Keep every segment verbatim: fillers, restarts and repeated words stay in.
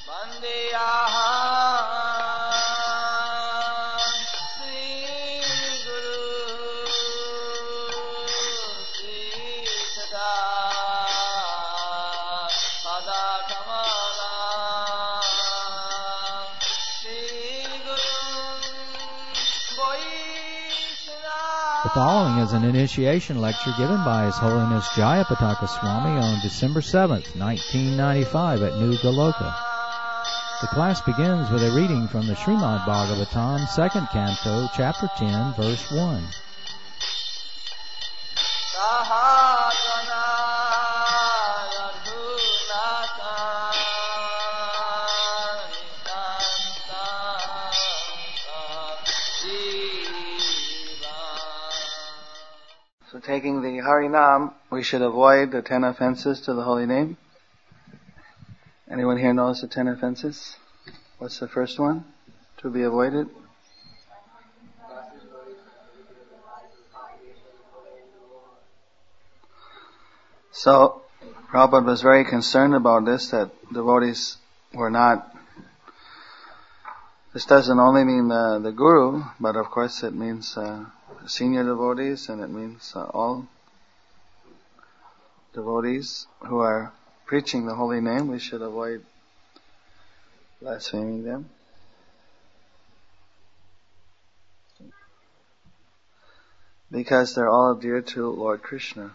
The following is an initiation lecture given by His Holiness Jayapataka Swami on December seventh, nineteen ninety-five at New Goloka. The class begins with a reading from the Srimad Bhagavatam, second canto, chapter ten, verse one. So taking the Harinam, we should avoid the ten offenses to the holy name. Anyone here knows the ten offenses? What's the first one to be avoided? So, Prabhupada was very concerned about this, that devotees were not, this doesn't only mean the, the guru, but of course it means uh, senior devotees, and it means uh, all devotees who are preaching the holy name. We should avoid blaspheming them. Because they're all dear to Lord Krishna.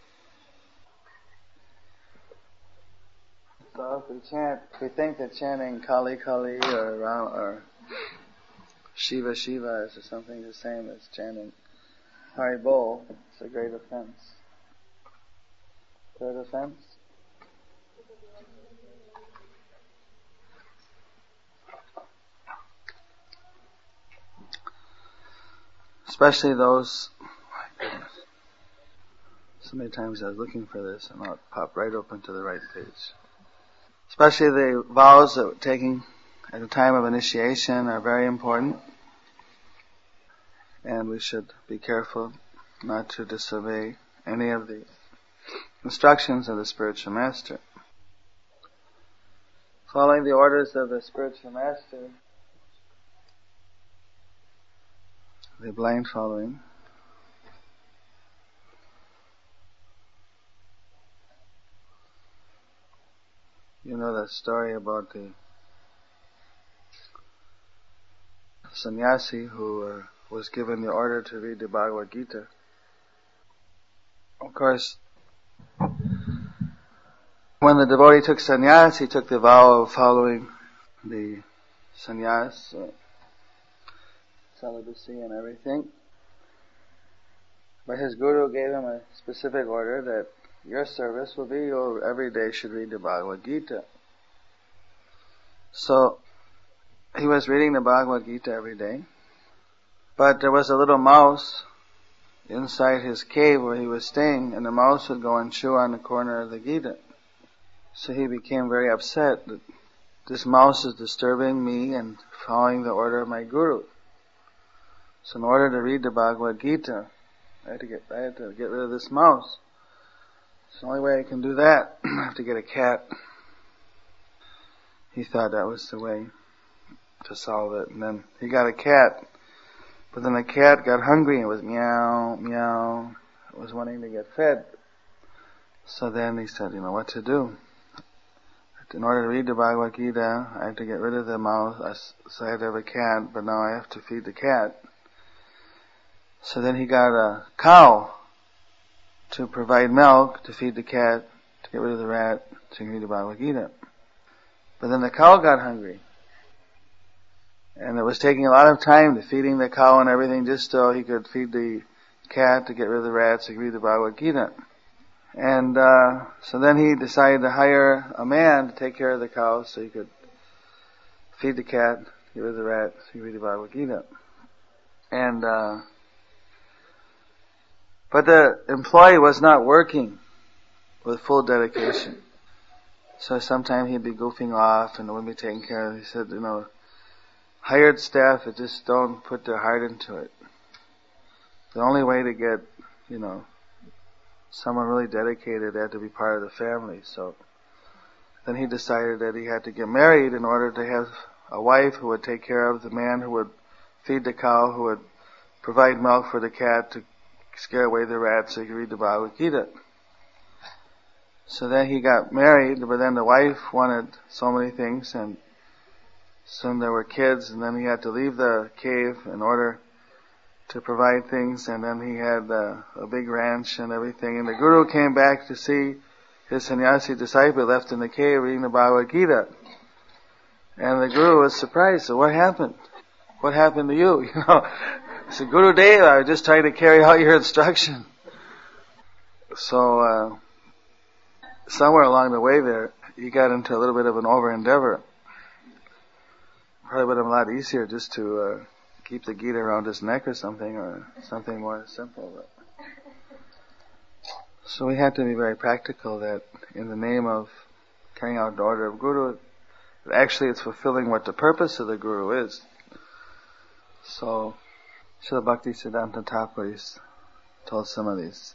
So if we chant, if we think that chanting Kali Kali or Ram or Shiva Shiva is something the same as chanting Hari Bol, it's a great offense. Third offense? Especially those, my goodness, so many times I was looking for this and it popped right open to the right page. Especially the vows that we're taking at the time of initiation are very important, and we should be careful not to disobey any of the instructions of the spiritual master. Following the orders of the spiritual master, the blind following, you know that story about the sannyasi who uh, was given the order to read the Bhagavad Gita. Of course, when the devotee took sannyas, he took the vow of following the sannyas, uh, celibacy and everything. But his guru gave him a specific order that your service will be, you every day should read the Bhagavad Gita. So, he was reading the Bhagavad Gita every day. But there was a little mouse inside his cave where he was staying, and the mouse would go and chew on the corner of the Gita. So he became very upset that this mouse is disturbing me and following the order of my guru. So in order to read the Bhagavad Gita, I had to get, I had to get rid of this mouse. It's the only way I can do that. I have to get a cat. He thought that was the way to solve it. And then he got a cat. But then the cat got hungry and it was meow, meow. It was wanting to get fed. So then he said, you know what to do. In order to read the Bhagavad Gita, I have to get rid of the mouse. So I had to have a cat, but now I have to feed the cat. So then he got a cow to provide milk, to feed the cat, to get rid of the rat, to read the Bhagavad Gita. But then the cow got hungry. And it was taking a lot of time to feeding the cow and everything just so he could feed the cat to get rid of the rats, to read the Bhagavad Gita. And uh, so then he decided to hire a man to take care of the cow so he could feed the cat, get rid of the rat, so he could read the Bhagavad Gita. And uh, but the employee was not working with full dedication. So sometimes he'd be goofing off and it wouldn't be taken care of. He said, you know, hired staff that just don't put their heart into it. The only way to get, you know, someone really dedicated, they have to be part of the family. So then he decided that he had to get married in order to have a wife who would take care of the man, who would feed the cow, who would provide milk for the cat to scare away the rats so he could read the Bhagavad Gita. So then he got married, but then the wife wanted so many things, and soon there were kids, and then he had to leave the cave in order to provide things, and then he had uh, a big ranch and everything, and the Guru came back to see his sannyasi disciple left in the cave reading the Bhagavad Gita. And the Guru was surprised. So what happened? What happened to you? You know, he said, Guru Dev, I was just trying to carry out your instruction. So, uh, somewhere along the way there, he got into a little bit of an over-endeavor. Probably would have been a lot easier just to uh, keep the Gita around his neck or something, or something more simple. But. So we had to be very practical that in the name of carrying out the order of Guru, actually it's fulfilling what the purpose of the Guru is. So, Srila Bhaktisiddhanta Thakur told some of these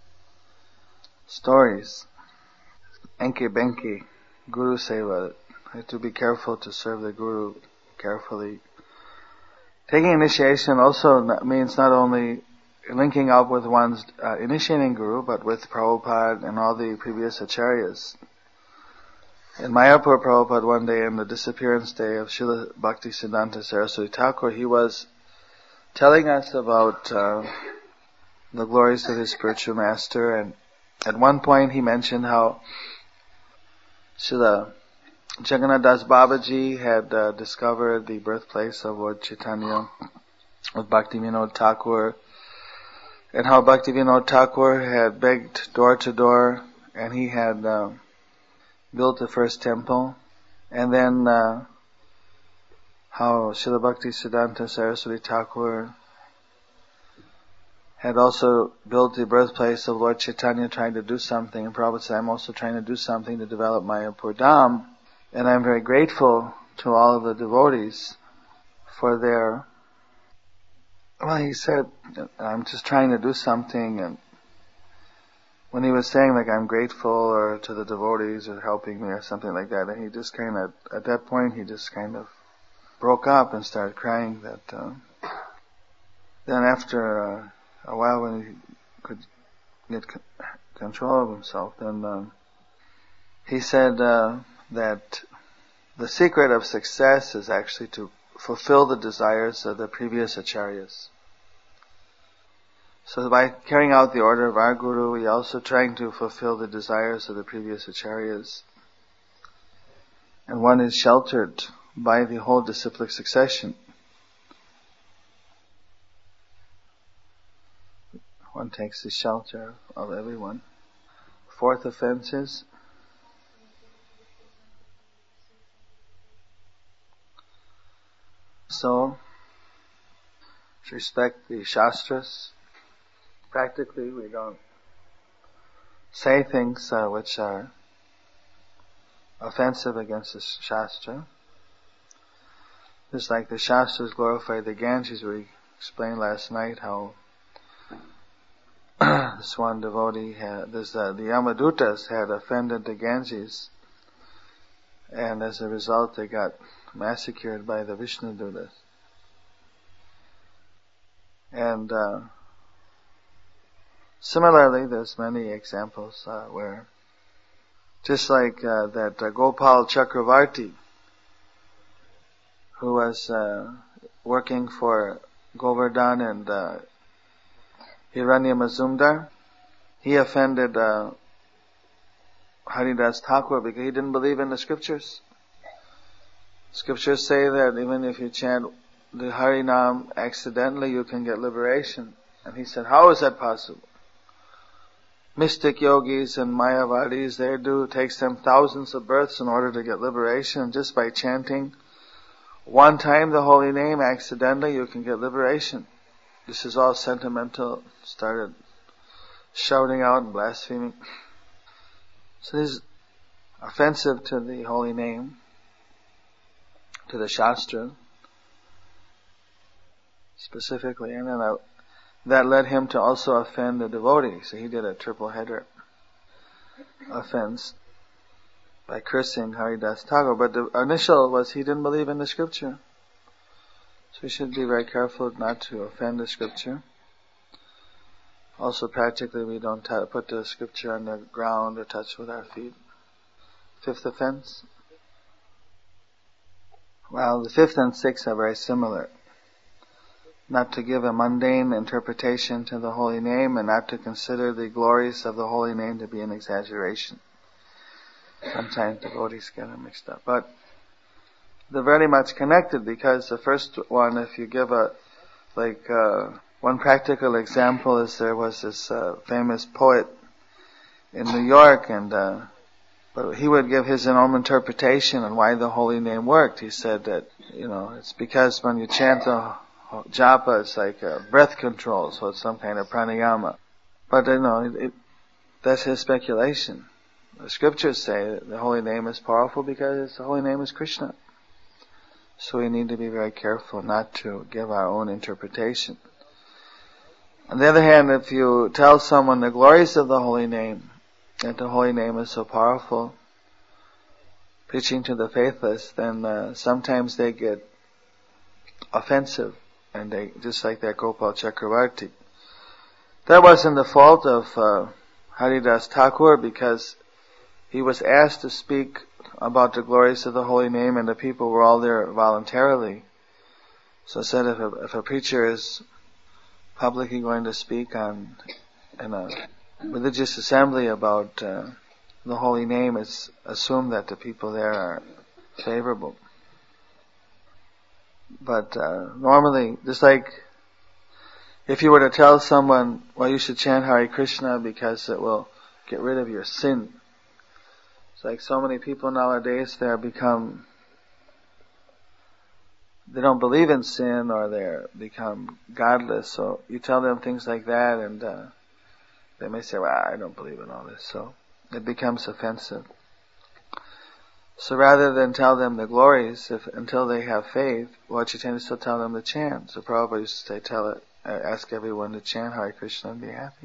stories. Enki Benki, Guru Seva. I have to be careful to serve the Guru carefully. Taking initiation also means not only linking up with one's uh, initiating Guru, but with Prabhupada and all the previous acharyas. In Mayapur, Prabhupada one day, in the disappearance day of Srila Bhaktisiddhanta Saraswati Thakur, he was telling us about uh, the glories of his spiritual master, and at one point he mentioned how Srila Jagannath Das Babaji had uh, discovered the birthplace of Lord Chaitanya with Bhaktivinoda Thakur, and how Bhaktivinoda Thakur had begged door to door, and he had uh, built the first temple, and then uh, how Srila Bhaktisiddhanta Saraswati Thakur had also built the birthplace of Lord Chaitanya, trying to do something, and Prabhupada said, I'm also trying to do something to develop Mayapur Dham, and I'm very grateful to all of the devotees for their, well, he said, I'm just trying to do something, and when he was saying, like, I'm grateful, or to the devotees, or helping me, or something like that, and he just kind of, at that point, he just kind of broke up and started crying. That uh, then after uh, a while, when he could get c- control of himself, then uh, he said uh, that the secret of success is actually to fulfill the desires of the previous acharyas. So by carrying out the order of our Guru, we are also trying to fulfill the desires of the previous acharyas. And one is sheltered by the whole disciplic succession. One takes the shelter of everyone. Fourth offense is so respect the Shastras. Practically, we don't say things uh, which are offensive against the Shastra. Just like the Shastras glorify the Ganges, we explained last night how this one devotee had, this, uh, the Yamadutas had offended the Ganges, and as a result they got massacred by the Vishnudutas. And uh, similarly, there's many examples uh, where, just like uh, that uh, Gopal Chakravarti, who was uh, working for Govardhan and uh, Hiranya Mazumdar, he offended uh, Haridas Thakur because he didn't believe in the scriptures. Scriptures say that even if you chant the Harinam accidentally, you can get liberation. And he said, how is that possible? Mystic yogis and Mayavadis, they do, it takes them thousands of births in order to get liberation. Just by chanting one time the holy name accidentally, you can get liberation. This is all sentimental. Started shouting out and blaspheming. So this is offensive to the holy name, to the Shastra specifically, and then I, that led him to also offend the devotees. So he did a triple header offense by cursing Haridas Thakur. But the initial was he didn't believe in the scripture. So we should be very careful not to offend the scripture. Also practically we don't t- put the scripture on the ground or touch with our feet. Fifth offense. Well, the fifth and sixth are very similar. Not to give a mundane interpretation to the holy name, and not to consider the glories of the holy name to be an exaggeration. Sometimes devotees get them mixed up. But they're very much connected, because the first one, if you give a, like, uh, one practical example is there was this uh, famous poet in New York, and uh, but he would give his own interpretation on why the holy name worked. He said that, you know, it's because when you chant the japa, it's like a breath control, so it's some kind of pranayama. But, you know, it, it, that's his speculation. The scriptures say that the holy name is powerful because the holy name is Krishna. So we need to be very careful not to give our own interpretation. On the other hand, if you tell someone the glories of the holy name, that the holy name is so powerful, preaching to the faithless, then uh, sometimes they get offensive, and they, just like that Gopal Chakravarti. That wasn't the fault of uh, Haridas Thakur, because he was asked to speak about the glories of the holy name, and the people were all there voluntarily. So I said, if a, if a preacher is publicly going to speak on in a religious assembly about uh, the holy name, it's assumed that the people there are favorable. But uh, normally, just like if you were to tell someone, well, you should chant Hare Krishna because it will get rid of your sin. It's like so many people nowadays, they become, they don't believe in sin, or they become godless. So you tell them things like that, and uh, they may say, well, I don't believe in all this. So it becomes offensive. So rather than tell them the glories, if until they have faith, what you tend to still tell them to chant. So Prabhupada used to say, tell it, uh, ask everyone to chant Hare Krishna and be happy.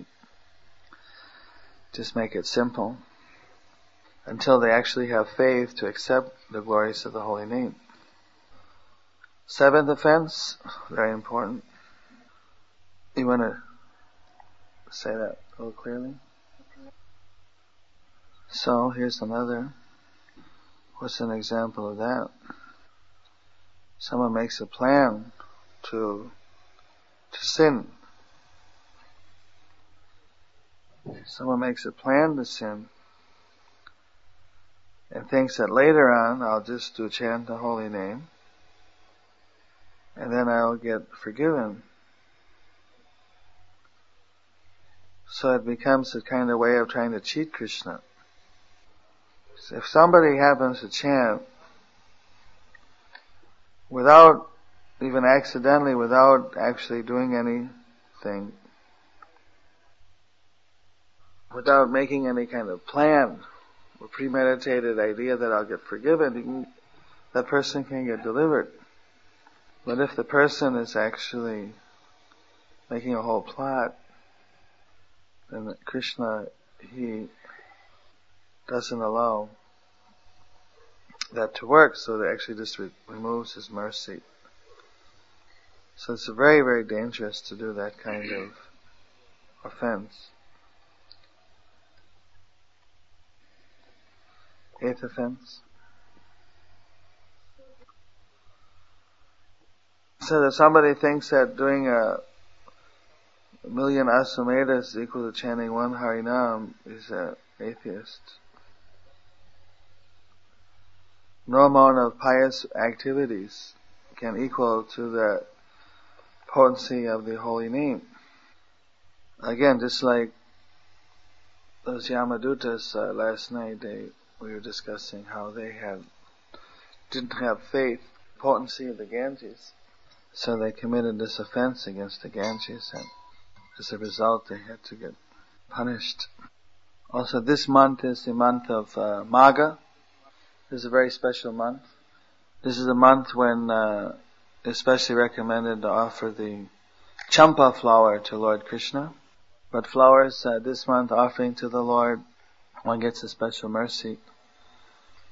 Just make it simple. Until they actually have faith to accept the glories of the holy name. Seventh offense, very important. You want to say that a little clearly? So here's another. What's an example of that? Someone makes a plan to to sin. Someone makes a plan to sin, and thinks that later on I'll just do chant the holy name, and then I'll get forgiven. So it becomes a kind of way of trying to cheat Krishna. So if somebody happens to chant without, even accidentally, without actually doing anything, without making any kind of plan or premeditated idea that I'll get forgiven, you can, that person can get delivered. But if the person is actually making a whole plot, then Krishna, he doesn't allow that to work, so that actually just re- removes his mercy. So it's very, very dangerous to do that kind of offense. Eighth offense. So that somebody thinks that doing a million Aswamedas is equal to chanting one Harinam is an atheist. No amount of pious activities can equal to the potency of the holy name. Again, just like those Yamadutas uh, last night, they we were discussing how they had didn't have faith, potency of the Ganges, so they committed this offense against the Ganges, and as a result, they had to get punished. Also, this month is the month of uh, Magha. This is a very special month. This is a month when uh, especially recommended to offer the champa flower to Lord Krishna. But flowers uh, this month offering to the Lord, one gets a special mercy.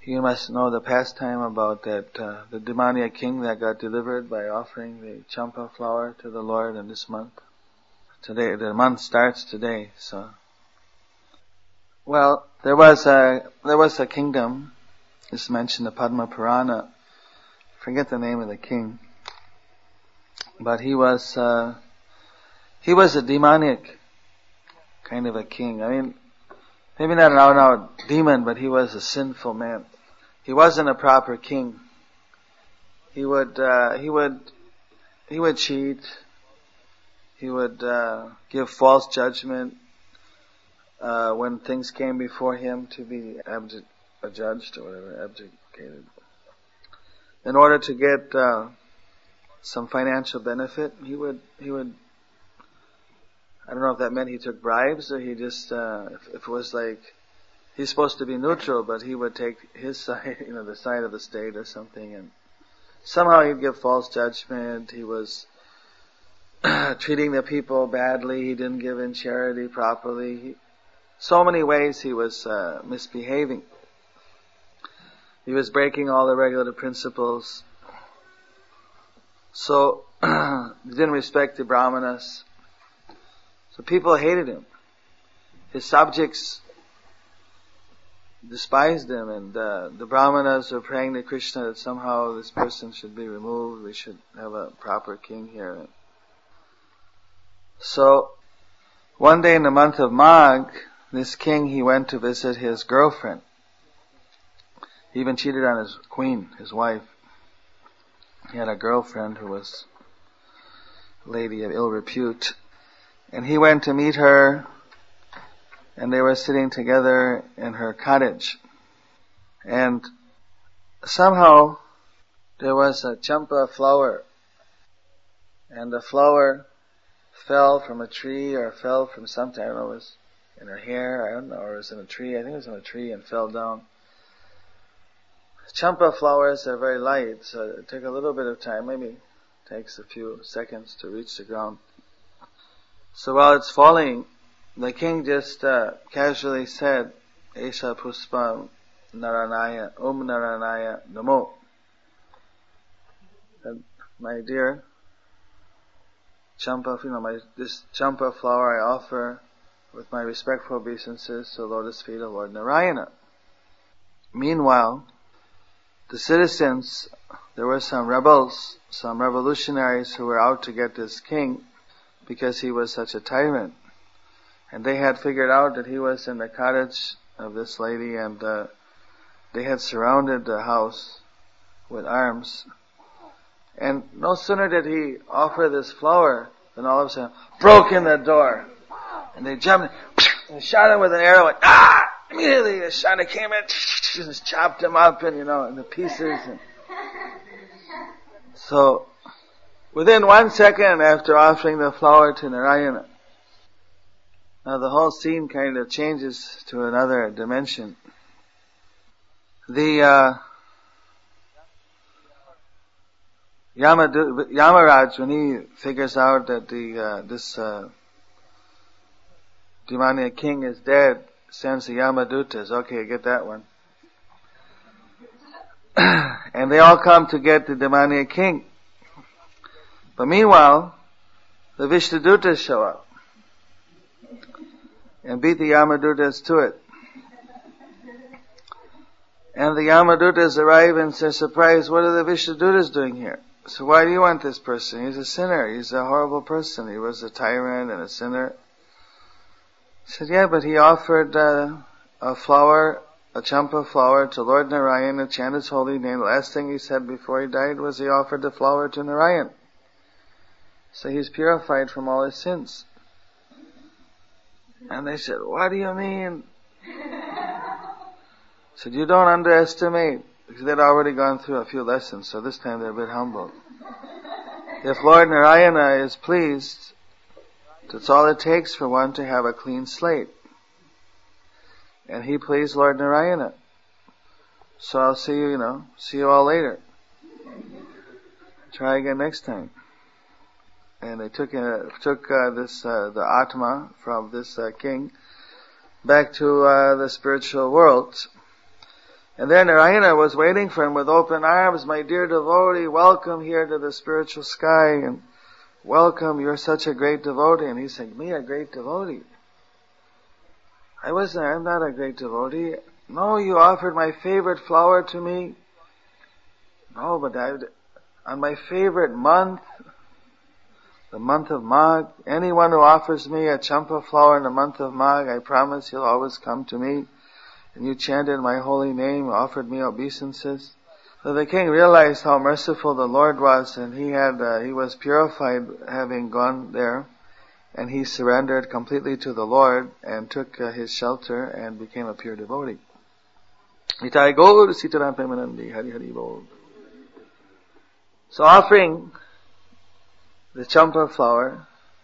You must know the pastime about that, uh, the demoniac king that got delivered by offering the champa flower to the Lord in this month. Today, the month starts today, so. Well, there was a, there was a kingdom, this is mentioned in the Padma Purana, forget the name of the king, but he was, uh, he was a demoniac kind of a king. I mean, maybe not an out-and-out demon, but he was a sinful man. He wasn't a proper king. He would, uh, he would, he would cheat. He would, uh, give false judgment, uh, when things came before him to be abject, adjudged or whatever, abdicated. In order to get, uh, some financial benefit, he would, he would, I don't know if that meant he took bribes or he just, uh, if, if it was like, he's supposed to be neutral, but he would take his side, you know, the side of the state or something, and somehow he'd give false judgment. He was treating the people badly. He didn't give in charity properly. He, so many ways he was uh, misbehaving. He was breaking all the regulative principles. So, he didn't respect the brahmanas. So people hated him. His subjects despised him, and uh, the brahmanas were praying to Krishna that somehow this person should be removed. We should have a proper king here. So, one day in the month of Magh, this king, he went to visit his girlfriend. He even cheated on his queen, his wife. He had a girlfriend who was a lady of ill repute. And he went to meet her, and they were sitting together in her cottage. And somehow there was a champa flower, and the flower fell from a tree or fell from something, I don't know, it was in her hair, I don't know, or it was in a tree, I think it was in a tree and fell down. Champa flowers are very light, so it took a little bit of time, maybe it takes a few seconds to reach the ground. So while it's falling, the king just uh, casually said, Esha Puspam Naranaya, Om Naranaya Namo. And my dear champa, you know, my, this champa flower I offer with my respectful obeisances to the lotus feet of Lord Narayana. Meanwhile, the citizens, there were some rebels, some revolutionaries who were out to get this king because he was such a tyrant. And they had figured out that he was in the cottage of this lady, and uh, they had surrounded the house with arms. And no sooner did he offer this flower than all of a sudden broke in the door. And they jumped and shot him with an arrow, and ah! Immediately the shot came in, just chopped him up and, you know, into pieces. And so, within one second after offering the flower to Narayana, now the whole scene kind of changes to another dimension. The uh, Yamadu, Yamaraj, when he figures out that the uh, this uh, demoniac king is dead, sends the Yamadutas. Okay, get that one. And they all come to get the demoniac king. But meanwhile, the Vishnudutas show up and beat the Yamadutas to it. And the Yamadutas arrive and say, surprised, what are the Vishnudutas doing here? So why do you want this person? He's a sinner. He's a horrible person. He was a tyrant and a sinner. He said, yeah, but he offered uh, a flower, a champa flower to Lord Narayan and chanted his holy name. The last thing he said before he died was he offered the flower to Narayan. So he's purified from all his sins. And they said, what do you mean? He said, you don't underestimate. Because they'd already gone through a few lessons, so this time they're a bit humble. If Lord Narayana is pleased, that's all it takes for one to have a clean slate. And he pleased Lord Narayana. So I'll see you, you know, see you all later. Try again next time. And they took uh, took uh, this uh, the Atma from this uh, king back to uh, the spiritual world. And there Narayana was waiting for him with open arms. My dear devotee, welcome here to the spiritual sky, and welcome, you're such a great devotee. And he said, me, a great devotee? I wasn't, I'm not a great devotee. No, you offered my favorite flower to me. No, but I, on my favorite month, the month of Magh, anyone who offers me a champa flower in the month of Magh, I promise he'll always come to me. And you chanted my holy name, offered me obeisances. So the king realized how merciful the Lord was, and he had, uh, he was purified having gone there, and he surrendered completely to the Lord and took uh, his shelter and became a pure devotee. Nitai Gaur Sitaram Premanandi Hari Hari Bol. So offering the champa flower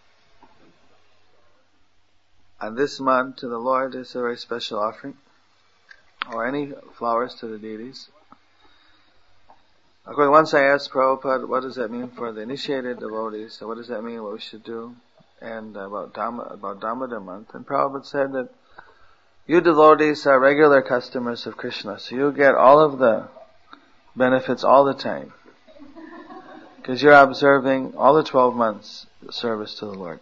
on this month to the Lord is a very special offering, or any flowers to the deities. Of course, once I asked Prabhupada, what does that mean for the initiated devotees? So what does that mean, what we should do? And about Dhamma, about Damodar month. And Prabhupada said that you devotees are regular customers of Krishna, so you get all of the benefits all the time. Because you're observing all the twelve months service to the Lord.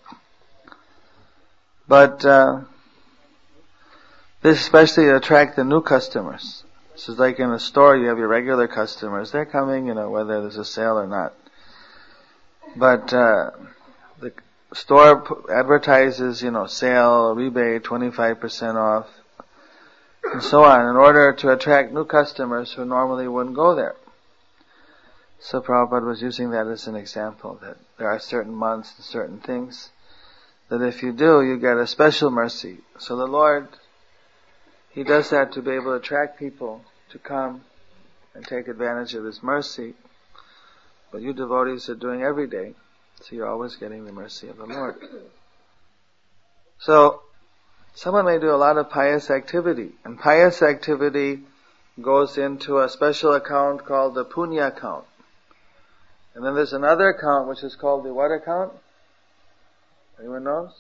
But, uh, this especially to attract the new customers. So it's like in a store, you have your regular customers. They're coming, you know, whether there's a sale or not. But uh, the store advertises, you know, sale, rebate, twenty-five percent off, and so on, in order to attract new customers who normally wouldn't go there. So Prabhupada was using that as an example, that there are certain months and certain things that if you do, you get a special mercy. So the Lord, He does that to be able to attract people to come and take advantage of His mercy. But you devotees are doing every day, so you're always getting the mercy of the Lord. So, someone may do a lot of pious activity, and pious activity goes into a special account called the punya account. And then there's another account which is called the what account? Anyone knows?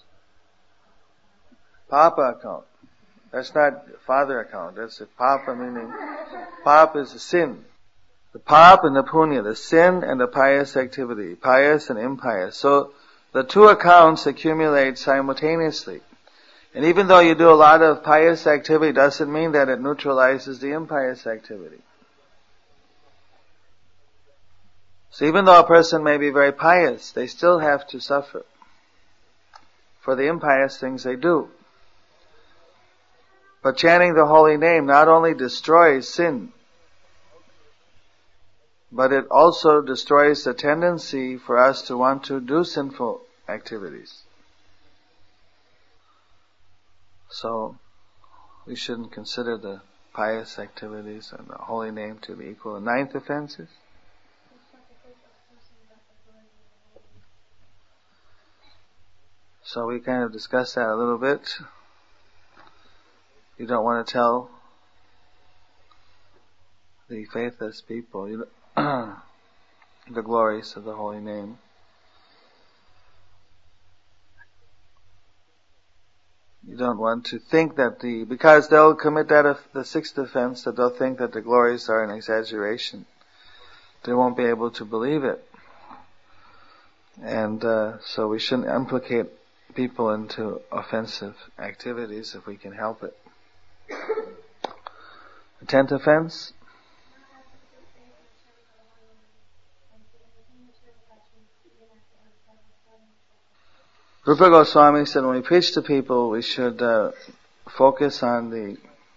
Papa account. That's not father account. That's the papa, meaning papa is a sin. The pap and the punya, the sin and the pious activity, pious and impious. So the two accounts accumulate simultaneously. And even though you do a lot of pious activity, doesn't mean that it neutralizes the impious activity. So even though a person may be very pious, they still have to suffer for the impious things they do. But chanting the holy name not only destroys sin, but it also destroys the tendency for us to want to do sinful activities. So, we shouldn't consider the pious activities and the holy name to be equal. The ninth offenses? So we kind of discussed that a little bit. You don't want to tell the faithless people you know, the glories of the holy name. You don't want to think that the, because they'll commit that, the sixth offense, that they'll think that the glories are an exaggeration. They won't be able to believe it. And uh, so we shouldn't implicate people into offensive activities if we can help it. The tenth offense? Rupa Goswami said when we preach to people, we should uh, focus on the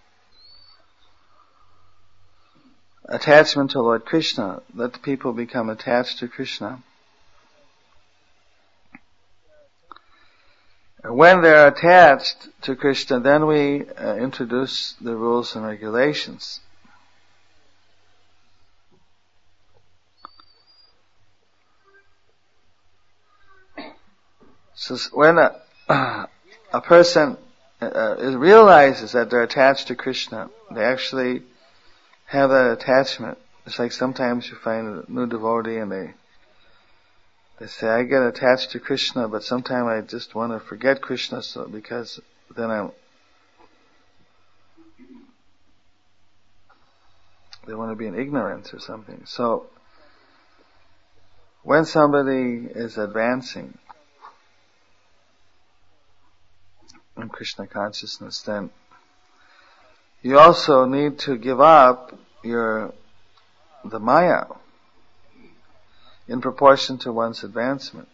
attachment to Lord Krishna. Let the people become attached to Krishna. When they're attached to Krishna, then we uh, introduce the rules and regulations. So when a, uh, a person uh, realizes that they're attached to Krishna, they actually have that attachment. It's like sometimes you find a new devotee and they They say, I get attached to Krishna, but sometimes I just want to forget Krishna, so because then I'm... They want to be in ignorance or something. So, when somebody is advancing in Krishna consciousness, then you also need to give up your the Maya in proportion to one's advancement.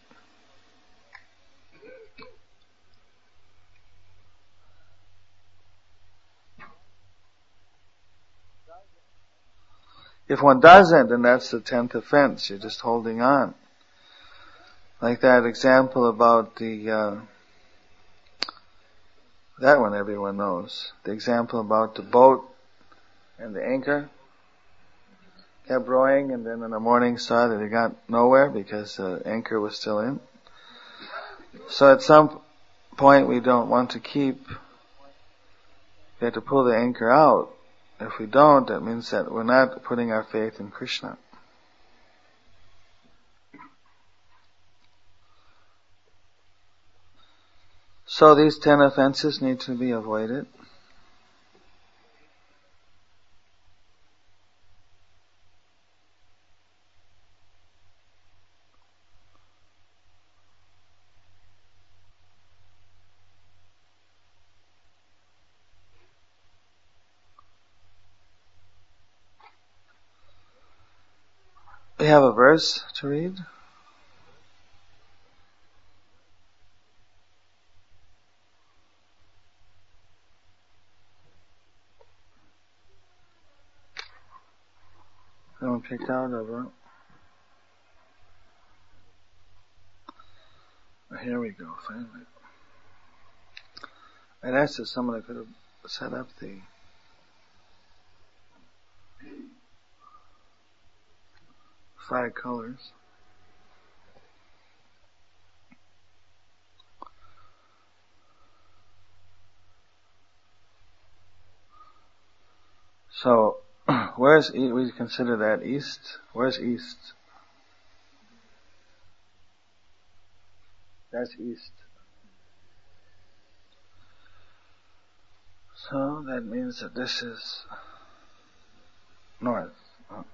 If one doesn't, then that's the tenth offense. You're just holding on. Like that example about the, uh, that one everyone knows. The example about the boat and the anchor. Kept rowing, and then in the morning saw that it got nowhere because the anchor was still in. So at some point we don't want to keep, we have to pull the anchor out. If we don't, that means that we're not putting our faith in Krishna. So these ten offenses need to be avoided. We have a verse to read. Someone picked out over. Here we go, finally. I'd asked if someone could have set up the five colors. So, where's, we consider that east? Where's east? That's east. So, that means that this is north. Oh.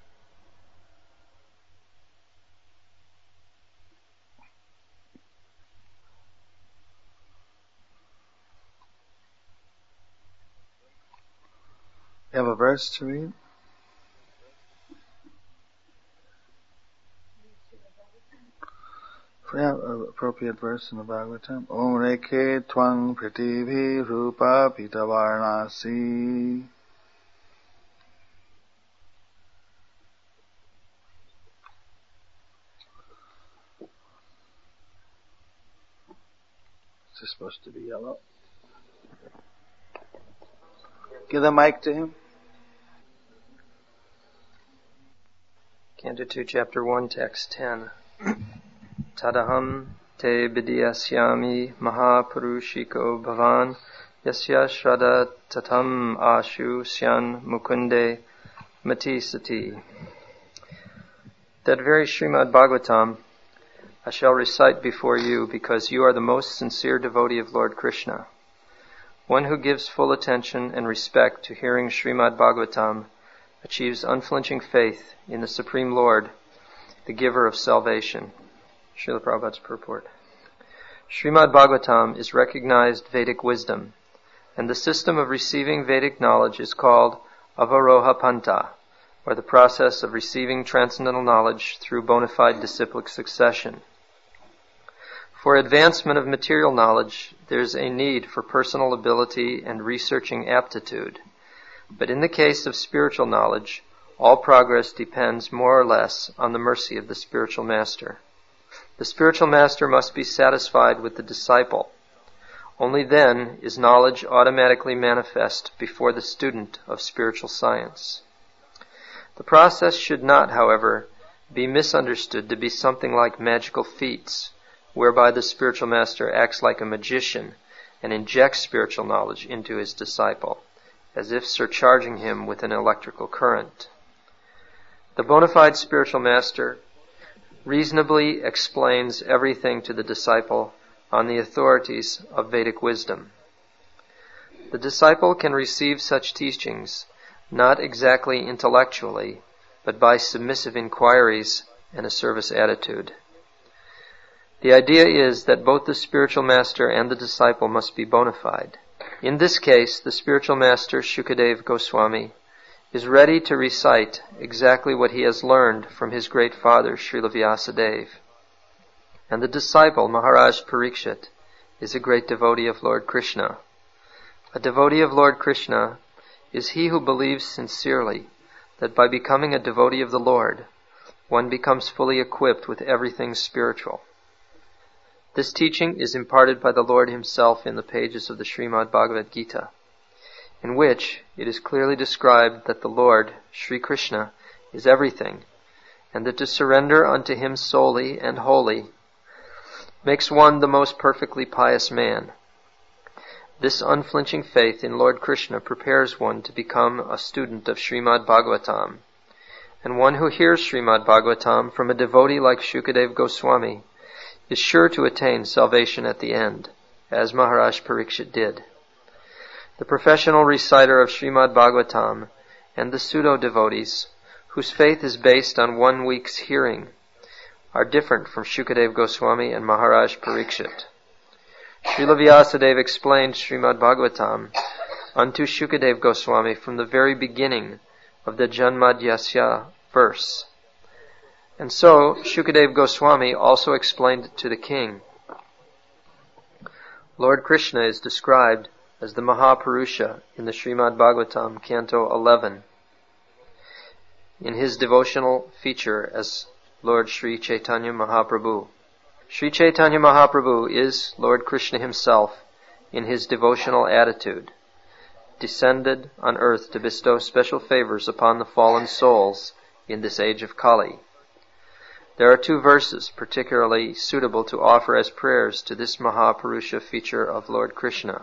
You have a verse to read? Yeah, an appropriate verse in the Bhagavatam. Om Rekhe Twang Pritibhi Rupa Pitavarnasi. Is this supposed to be yellow? Give the mic to him. Canto two, Chapter one, Text ten. Tadaham te vidyasyami mahapurushiko bhavan yasya shraddha tatam ashu syan mukunde mati sati. That very Srimad Bhagavatam I shall recite before you because you are the most sincere devotee of Lord Krishna. One who gives full attention and respect to hearing Srimad Bhagavatam achieves unflinching faith in the Supreme Lord, the giver of salvation. Srila Prabhupada's purport. Srimad Bhagavatam is recognized Vedic wisdom, and the system of receiving Vedic knowledge is called Avaroha Panta, or the process of receiving transcendental knowledge through bona fide disciplic succession. For advancement of material knowledge, there is a need for personal ability and researching aptitude. But in the case of spiritual knowledge, all progress depends more or less on the mercy of the spiritual master. The spiritual master must be satisfied with the disciple. Only then is knowledge automatically manifest before the student of spiritual science. The process should not, however, be misunderstood to be something like magical feats, whereby the spiritual master acts like a magician and injects spiritual knowledge into his disciple, as if surcharging him with an electrical current. The bona fide spiritual master reasonably explains everything to the disciple on the authorities of Vedic wisdom. The disciple can receive such teachings not exactly intellectually, but by submissive inquiries and a service attitude. The idea is that both the spiritual master and the disciple must be bona fide. In this case, the spiritual master, Shukadeva Goswami, is ready to recite exactly what he has learned from his great father, Srila Vyasadeva. And the disciple, Maharaj Parikshit, is a great devotee of Lord Krishna. A devotee of Lord Krishna is he who believes sincerely that by becoming a devotee of the Lord, one becomes fully equipped with everything spiritual. This teaching is imparted by the Lord himself in the pages of the Srimad Bhagavad Gita, in which it is clearly described that the Lord, Sri Krishna, is everything, and that to surrender unto him solely and wholly makes one the most perfectly pious man. This unflinching faith in Lord Krishna prepares one to become a student of Srimad Bhagavatam, and one who hears Srimad Bhagavatam from a devotee like Shukadeva Goswami is sure to attain salvation at the end, as Maharaj Parikshit did. The professional reciter of Srimad Bhagavatam and the pseudo-devotees, whose faith is based on one week's hearing, are different from Shukadeva Goswami and Maharaj Parikshit. Srila Vyasadeva explained Srimad Bhagavatam unto Shukadeva Goswami from the very beginning of the Janmadhyasya verse. And so, Shukadeva Goswami also explained it to the king. Lord Krishna is described as the Mahapurusha in the Srimad Bhagavatam, Canto eleven, in his devotional feature as Lord Sri Chaitanya Mahaprabhu. Sri Chaitanya Mahaprabhu is Lord Krishna himself in his devotional attitude, descended on earth to bestow special favors upon the fallen souls in this age of Kali. There are two verses particularly suitable to offer as prayers to this Mahapurusha feature of Lord Krishna.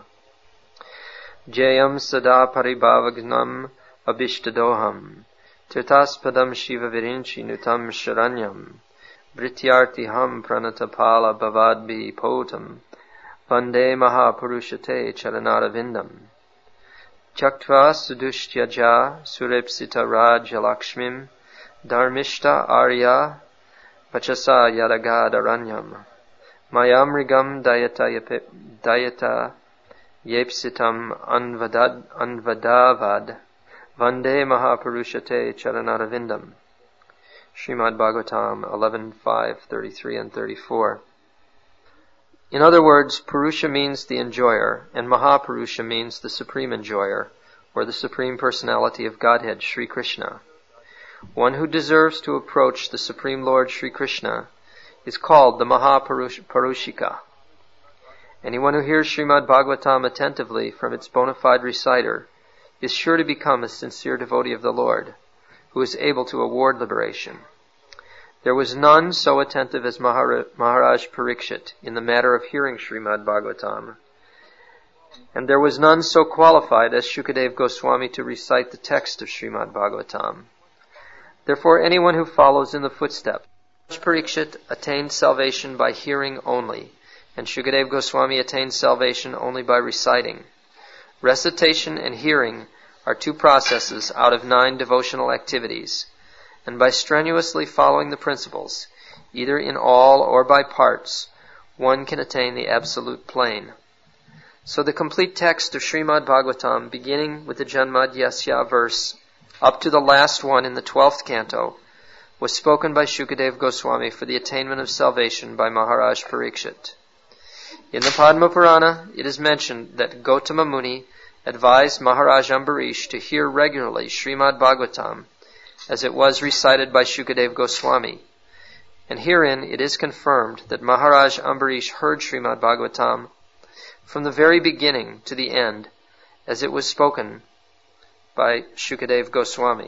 Jayam sada paribhavagnam abhishtadoham tirtaspadam shiva virinchi nutam sharanyam vrityartiham pranatapala bhavadbhi potam vande mahapurushate charanadavindam chaktva sudushtyaja surepsita rajalakshmim dharmishta arya Pachasa yadagadharanyam mayamrigam dayata dayata yepsitam anvadad anvadavad vande mahapurushate charanadavindam. Srimad Bhagavatam eleven five, thirty-three and thirty-four. In other words, Purusha means the enjoyer, and Mahapurusha means the supreme enjoyer, or the supreme personality of Godhead, Sri Krishna. One who deserves to approach the Supreme Lord Sri Krishna is called the Mahapurushika. Anyone who hears Srimad Bhagavatam attentively from its bona fide reciter is sure to become a sincere devotee of the Lord, who is able to award liberation. There was none so attentive as Maharaj Parikshit in the matter of hearing Srimad Bhagavatam, and there was none so qualified as Shukadeva Goswami to recite the text of Srimad Bhagavatam. Therefore, anyone who follows in the footsteps of Parikshit attained salvation by hearing only, and Shukadeva Goswami attained salvation only by reciting. Recitation and hearing are two processes out of nine devotional activities, and by strenuously following the principles, either in all or by parts, one can attain the absolute plane. So the complete text of Srimad Bhagavatam, beginning with the Janmadhyasya verse, up to the last one in the twelfth canto, was spoken by Shukadeva Goswami for the attainment of salvation by Maharaj Parikshit. In the Padma Purana, it is mentioned that Gautama Muni advised Maharaj Ambarish to hear regularly Srimad Bhagavatam as it was recited by Shukadeva Goswami. And herein it is confirmed that Maharaj Ambarish heard Srimad Bhagavatam from the very beginning to the end as it was spoken by Shukadeva Goswami.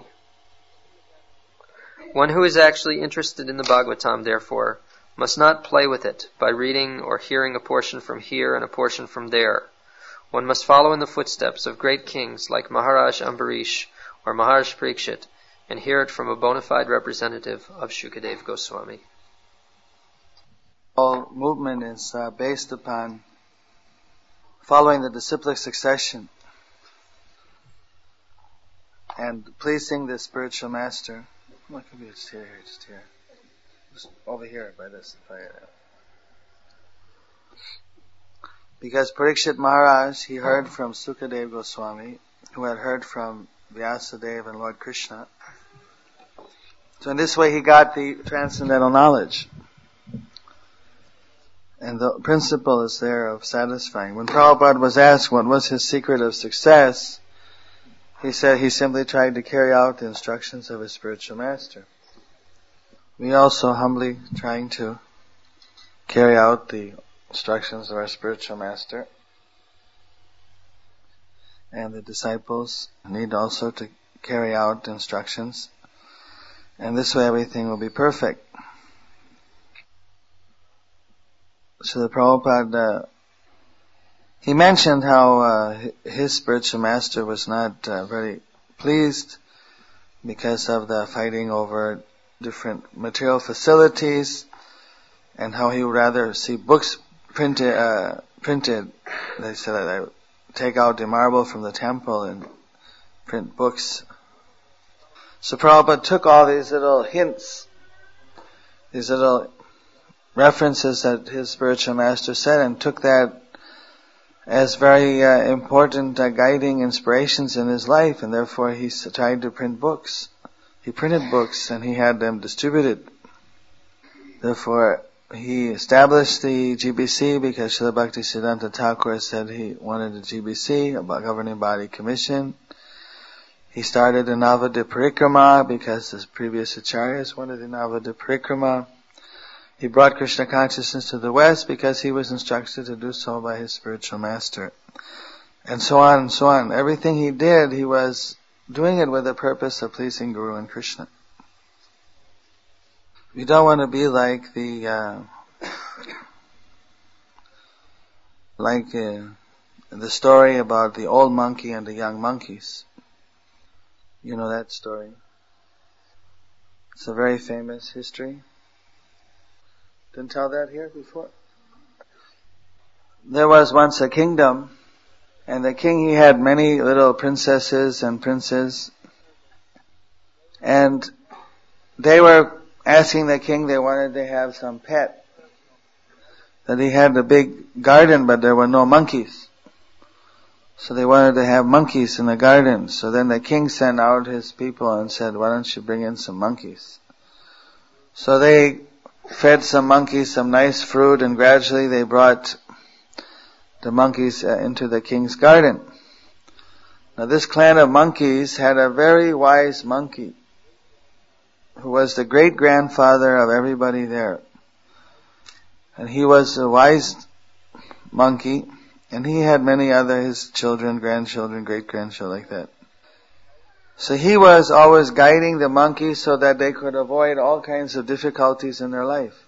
One who is actually interested in the Bhagavatam, therefore, must not play with it by reading or hearing a portion from here and a portion from there. One must follow in the footsteps of great kings like Maharaj Ambarish or Maharaj Parikshit and hear it from a bona fide representative of Shukadeva Goswami. All movement is uh, based upon following the disciplic succession. and pleasing the spiritual master. What could be just here, just here, just over here by this fire. Because Parikshit Maharaj, he heard from Sukadeva Goswami, who had heard from Vyasadeva and Lord Krishna. So in this way he got the transcendental knowledge. And the principle is there of satisfying. When Prabhupada was asked what was his secret of success, he said he simply tried to carry out the instructions of his spiritual master. We also humbly trying to carry out the instructions of our spiritual master. And the disciples need also to carry out the instructions. And this way everything will be perfect. So the Prabhupada, uh, he mentioned how uh, his spiritual master was not uh, very pleased because of the fighting over different material facilities, and how he would rather see books printed. Uh, printed. They said that I would take out the marble from the temple and print books. So Prabhupada took all these little hints, these little references that his spiritual master said, and took that as very uh, important uh, guiding inspirations in his life, and therefore he tried to print books. He printed books and he had them distributed. Therefore he established the G B C because Srila Bhaktisiddhanta Thakur said he wanted a G B C, a governing body commission. He started the Navadip Parikrama because his previous acharyas wanted the Navadip Parikrama. He brought Krishna consciousness to the West because he was instructed to do so by his spiritual master. And so on and so on. Everything he did, he was doing it with the purpose of pleasing Guru and Krishna. We don't want to be like the, uh, like uh, the story about the old monkey and the young monkeys. You know that story. It's a very famous history. Didn't tell that here before? There was once a kingdom, and the king, he had many little princesses and princes, and they were asking the king, they wanted to have some pet. That he had a big garden, but there were no monkeys. So they wanted to have monkeys in the garden. So then the king sent out his people and said, why don't you bring in some monkeys? So they fed some monkeys some nice fruit, and gradually they brought the monkeys uh, into the king's garden. Now this clan of monkeys had a very wise monkey who was the great-grandfather of everybody there. And he was a wise monkey, and he had many other, his children, grandchildren, great-grandchildren, like that. So he was always guiding the monkeys so that they could avoid all kinds of difficulties in their life.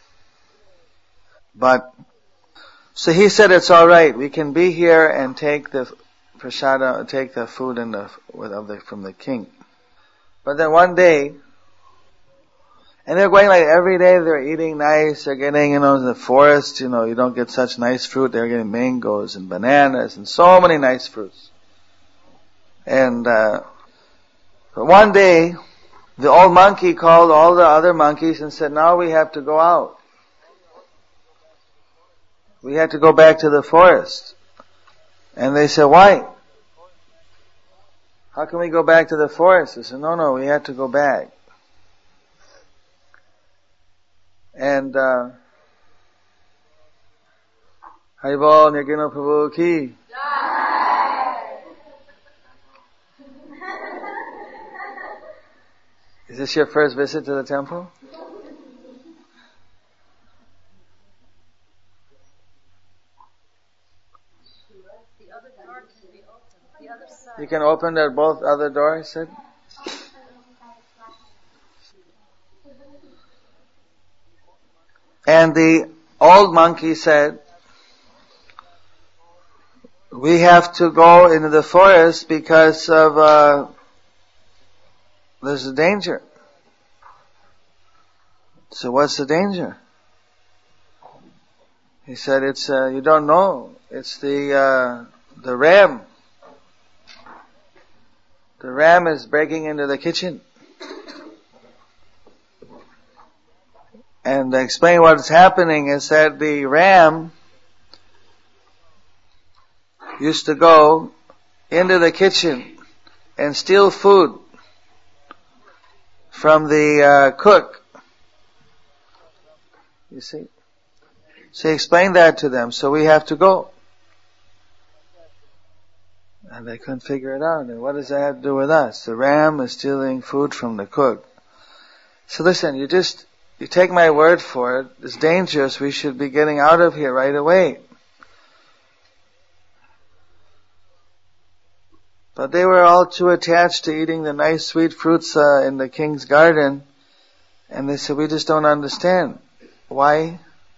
But, so he said, it's alright, we can be here and take the prasada, take the food and the, of the, from the king. But then one day, and they're going like every day, they're eating nice, they're getting, you know, in the forest, you know, you don't get such nice fruit, they're getting mangoes and bananas and so many nice fruits. And, uh, But one day, the old monkey called all the other monkeys and said, now we have to go out. We have to go back to the forest. And they said, why? How can we go back to the forest? They said, no, no, we have to go back. And, uh, Haribol Nirguna Prabhu Ki. Is this your first visit to the temple? The other door can be opened. The other side. You can open the both other doors, he said? And the old monkey said, we have to go into the forest because of, uh, there's a danger. So what's the danger? He said, it's, uh, you don't know. It's the, uh, the ram. the ram is breaking into the kitchen. And to explain what's happening is that the ram used to go into the kitchen and steal food from the uh, cook. You see? So he explained that to them. So we have to go. And they couldn't figure it out. And what does that have to do with us? The ram is stealing food from the cook. So listen, you just, you take my word for it. It's dangerous. We should be getting out of here right away. But they were all too attached to eating the nice sweet fruits uh, in the king's garden. And they said, we just don't understand. Why?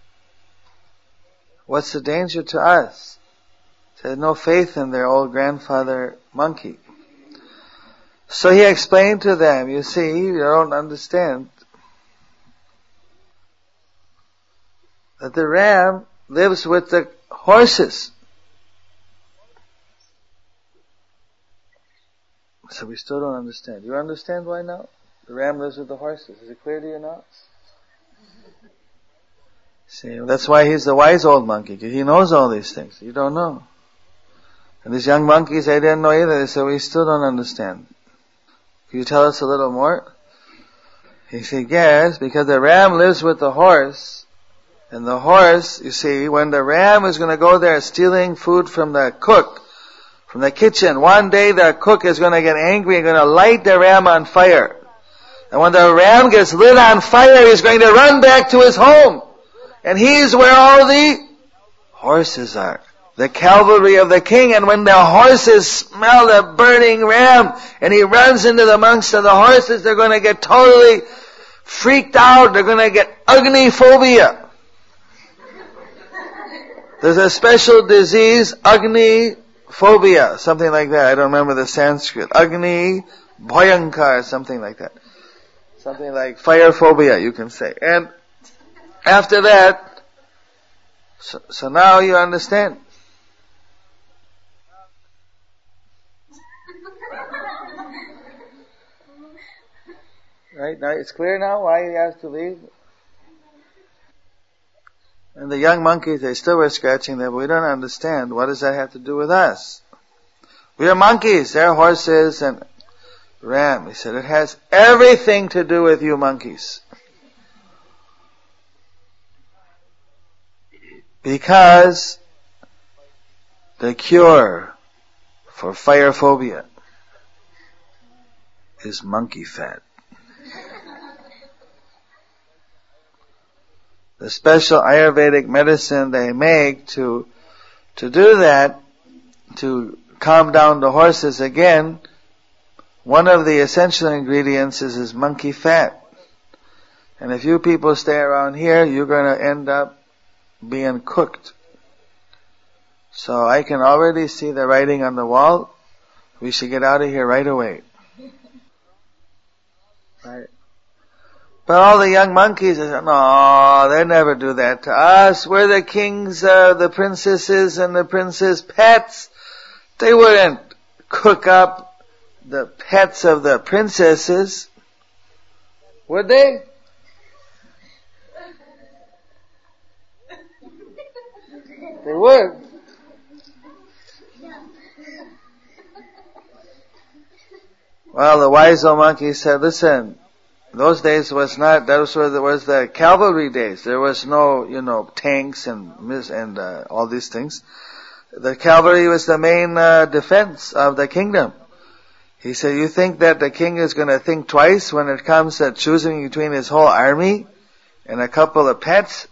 What's the danger to us? They had no faith in their old grandfather monkey. So he explained to them, you see, you don't understand that the ram lives with the horses. So we still don't understand. You understand why now? The ram lives with the horses. Is it clear to you now? See, that's why he's the wise old monkey, because he knows all these things. You don't know. And these young monkeys, they didn't know either. They said, we still don't understand. Can you tell us a little more? He said, yes, because the ram lives with the horse. And the horse, you see, when the ram is going to go there stealing food from the cook, from the kitchen, one day the cook is going to get angry and going to light the ram on fire. And when the ram gets lit on fire, he's going to run back to his home. And he's where all the horses are. The cavalry of the king. And when the horses smell the burning ram and he runs into the amongst of the horses, they're going to get totally freaked out. They're going to get Agni phobia. There's a special disease, Agni phobia, something like that. I don't remember the Sanskrit. Agni Bhayankar, something like that. Something like fire phobia, you can say. And after that, so, so now you understand. Right? Now it's clear now why he has to leave. And the young monkeys, they still were scratching there, but we don't understand. What does that have to do with us? We are monkeys. They're horses and ram. He said, it has everything to do with you monkeys. Because the cure for fire phobia is monkey fat. The special Ayurvedic medicine they make to to do that, to calm down the horses again, one of the essential ingredients is, is monkey fat. And if you people stay around here, you're going to end up being cooked. So I can already see the writing on the wall. We should get out of here right away. Right. But all the young monkeys, they said, no, they never do that to us. We're the kings, uh, the princesses and the princes' pets. They wouldn't cook up the pets of the princesses. Would they? They would. Well, the wise old monkey said, listen, those days was not, that was, was the cavalry days. There was no, you know, tanks and, and, uh, all these things. The cavalry was the main, uh, defense of the kingdom. He said, you think that the king is gonna think twice when it comes to choosing between his whole army and a couple of pets?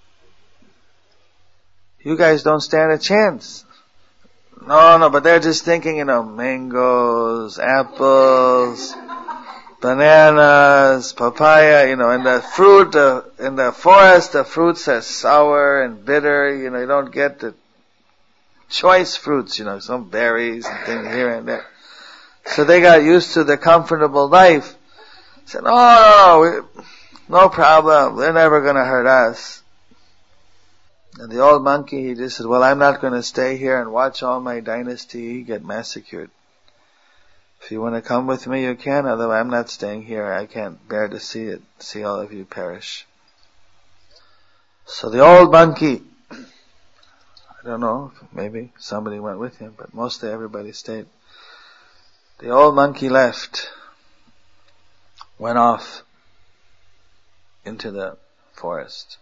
You guys don't stand a chance. No, no, but they're just thinking, you know, mangoes, apples, bananas, papaya, you know, and the fruit, uh, in the forest, the fruits are sour and bitter, you know, you don't get the choice fruits, you know, some berries and things here and there. So they got used to the comfortable life. Said, no, no, no, no problem, they're never gonna hurt us. And the old monkey, he just said, well, I'm not gonna stay here and watch all my dynasty get massacred. If you want to come with me, you can. Otherwise, I'm not staying here. I can't bear to see it, see all of you perish. So the old monkey, I don't know, maybe somebody went with him, but mostly everybody stayed. The old monkey left, went off into the forest.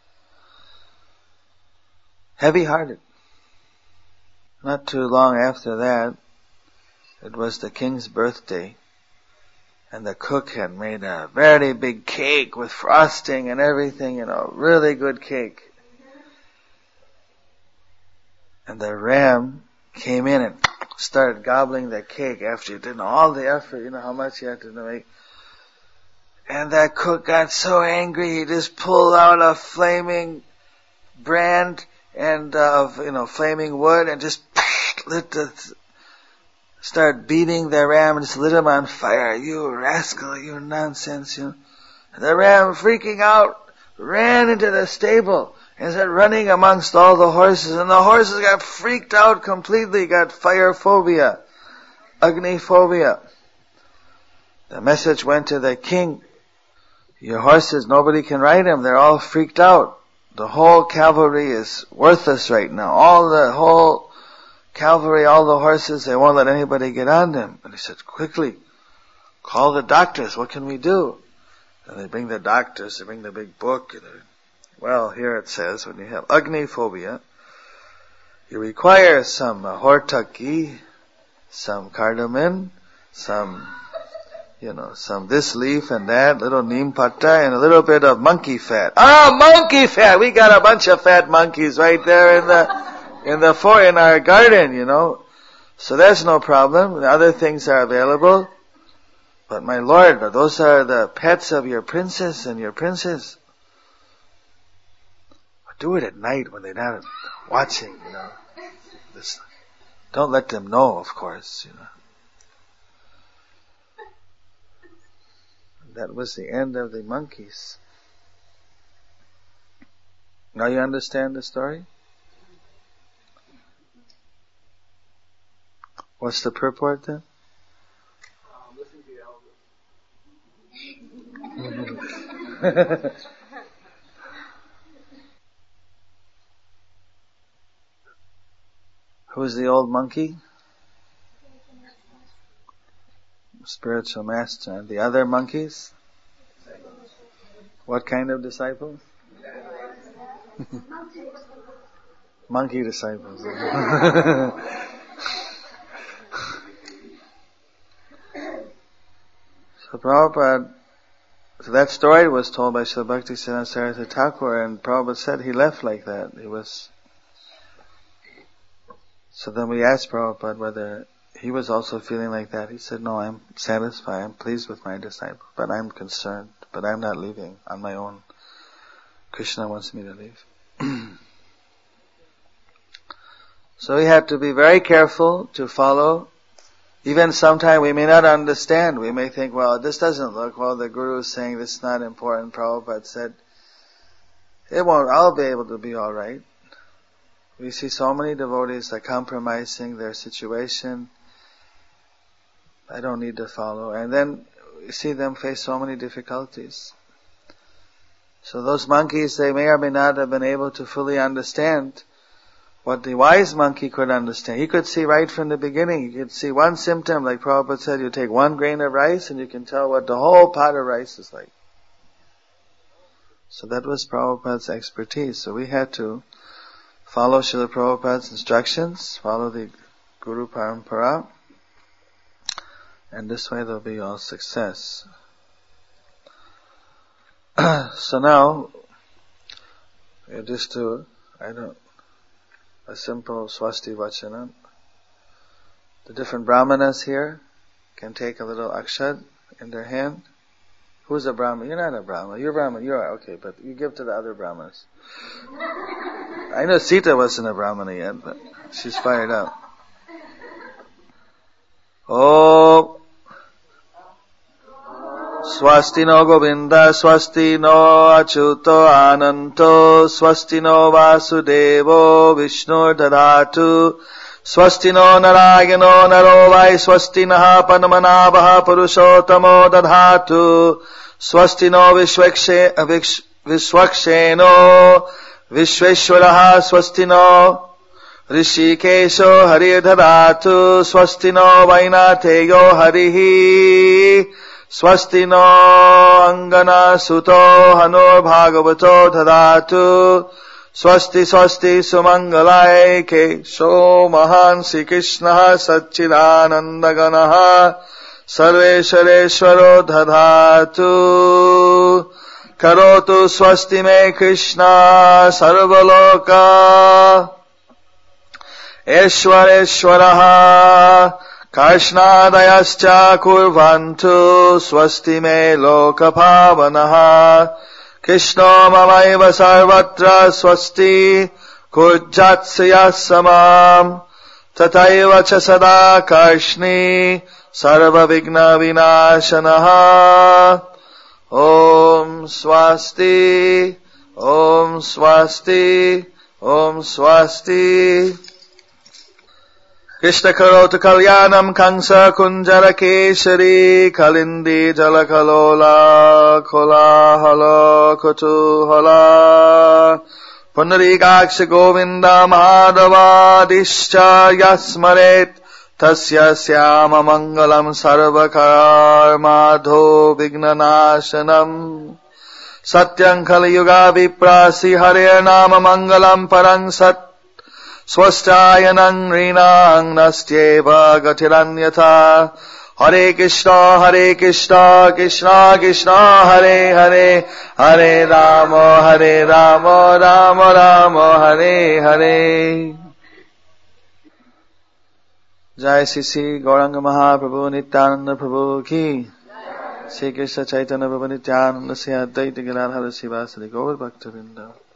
Heavy-hearted. Not too long after that, it was the king's birthday, and the cook had made a very big cake with frosting and everything, you know, really good cake. And the ram came in and started gobbling the cake after you did all the effort, you know how much you had to make. And that cook got so angry, he just pulled out a flaming brand and uh, of, you know, flaming wood and just lit the, start beating the ram and just lit him on fire. You rascal, you nonsense, you. And the ram, freaking out, ran into the stable and started running amongst all the horses, and the horses got freaked out completely, got fire phobia, Agni phobia. The message went to the king. Your horses, nobody can ride them, they're all freaked out. The whole cavalry is worthless right now. All the whole cavalry, all the horses, they won't let anybody get on them. And he said, quickly, call the doctors, what can we do? And they bring the doctors, they bring the big book. And well, here it says, when you have Agni phobia, you require some uh, hortaki, some cardamom, some, you know, some this leaf and that, little neem patta, and a little bit of monkey fat. Ah, monkey fat! We got a bunch of fat monkeys right there in the, in the for in our garden, you know. So that's no problem. The other things are available. But my lord, those are the pets of your princess and your princess. Do it at night when they're not watching, you know. This, don't let them know, of course, you know. That was the end of the monkeys. Now you understand the story? What's the purport then? Um, listen to the elders. Who's the old monkey? Spiritual master. And the other monkeys? What kind of disciples? Monkey disciples. So Prabhupada, so that story was told by Srila Bhaktisiddhanta Saraswati Thakur, and Prabhupada said he left like that. He was. So then we asked Prabhupada whether he was also feeling like that. He said, no, I'm satisfied, I'm pleased with my disciple, but I'm concerned, but I'm not leaving on my own. Krishna wants me to leave. So we have to be very careful to follow. Even sometimes we may not understand. We may think, well, this doesn't look, well, the Guru is saying this is not important. Prabhupada said, it won't, I'll be able to be alright. We see so many devotees are compromising their situation. I don't need to follow. And then we see them face so many difficulties. So those monkeys, they may or may not have been able to fully understand what the wise monkey could understand. He could see right from the beginning. You could see one symptom, like Prabhupada said, you take one grain of rice and you can tell what the whole pot of rice is like. So that was Prabhupada's expertise. So we had to follow Srila Prabhupada's instructions, follow the Guru Parampara, and this way there will be all success. So now, just to, I don't, a simple swasti vachana. The different brahmanas here can take a little akshad in their hand. Who's a brahman? You're not a brahman. You're a brahman. You're okay, but you give to the other brahmanas. I know Sita wasn't a brahmana yet, but she's fired up. Oh. Swasti no Govinda, swasti no Achyuto Ananto, swasti no Vasudevo, Vishnu Dadatu, स्वस्ति नो नरायणो नरो वै स्वस्ति नः पद्मनाभः पुरुषोत्तमो दधातु स्वस्ति no विश्वक्षे विश्वक्षेनो विश्वेश्वरः स्वस्ति no ऋषिकेशो हरिर्दधातु स्वस्ति नो वैनाथेयो हरिः स्वस्ति नो अङ्गनासुतो हनुर्भागवतो दधातु स्वस्ति स्वस्ति सुमङ्गलाय केशो महान् श्रीकृष्णः सच्चिदानन्दगणः सर्वेश्वरेश्वरो दधातु करोतु स्वस्ति मे कृष्ण सर्वलोका ईश्वरेश्वरः कृष्णादयश्च कुर्वन्तु स्वस्ति मे लोकपावनः कृष्णो ममैव सर्वत्र स्वस्ति कुर्यात्स्यः समाम् तथैव च सदा कृष्णे सर्वविघ्नविनाशनः ॐ स्वस्ति ॐ स्वस्ति ॐ स्वस्ति कृष्ण करोतु कल्याणम् कंस कुञ्जर केसरी कलिन्दी जलकलोला कोलाहल कुतूहला पुण्डरीकाक्ष गोविन्द माधवादिश्च यस्मरेत् तस्य श्याम मङ्गलम् सर्वकर्माधो विघ्ननाशनम् सत्यम् कलियुगा विप्रासि हरेर्नाम मङ्गलम् परम् सत् स्वस्तायनम् ऋणाम् नस्त्येव गतिरन्यथा हरे कृष्ण हरे कृष्ण कृष्ण कृष्ण हरे हरे हरे राम हरे राम राम राम हरे हरे। जय श्री श्री गौरांग महाप्रभु नित्यानंद प्रभु की। श्री कृष्ण चैतन्य प्रभु नित्यानंद से अद्वैत गिरिधर शिवासदि गौर भक्तवृंद।